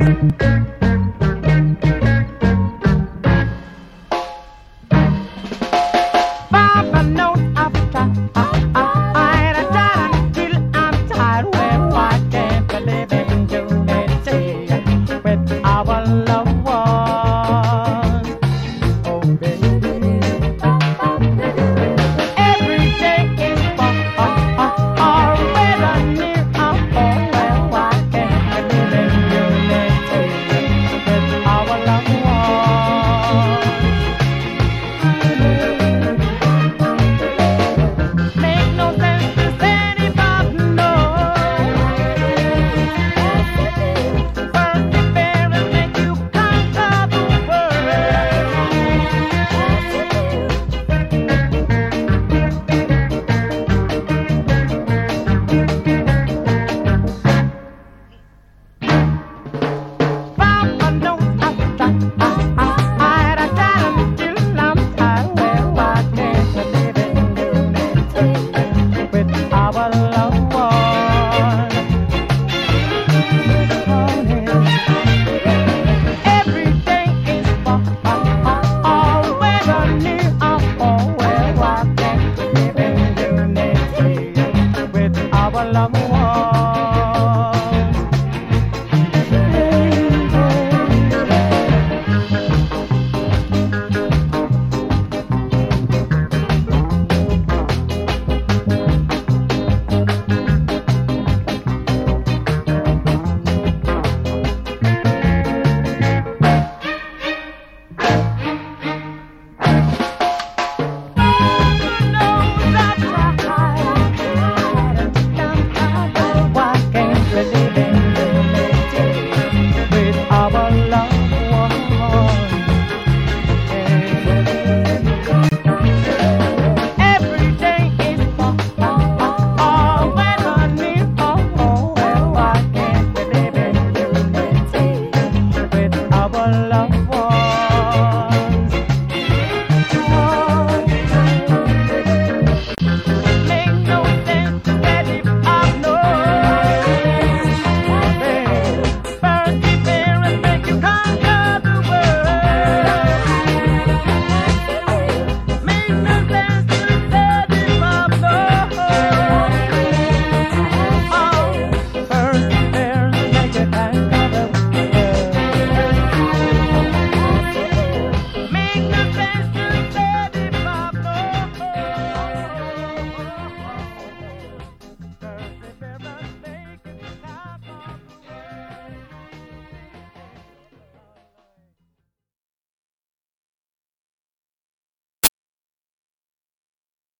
Papa knows I've tried. I tried until I'm tired. Well, I can't believe in unity with our loved ones. Oh, baby. Every day is far, whether near or far. Well, I can't believe in unity with our loved ones. Make no sense to anybody know. Perseverance make you conquer the world. Papa knows I've tried. I tried until I'm tired. Well, I can't believe in unity with our loved ones. Every day is far, whether near or far. Well, I can't believe in unity with our loved ones. Love.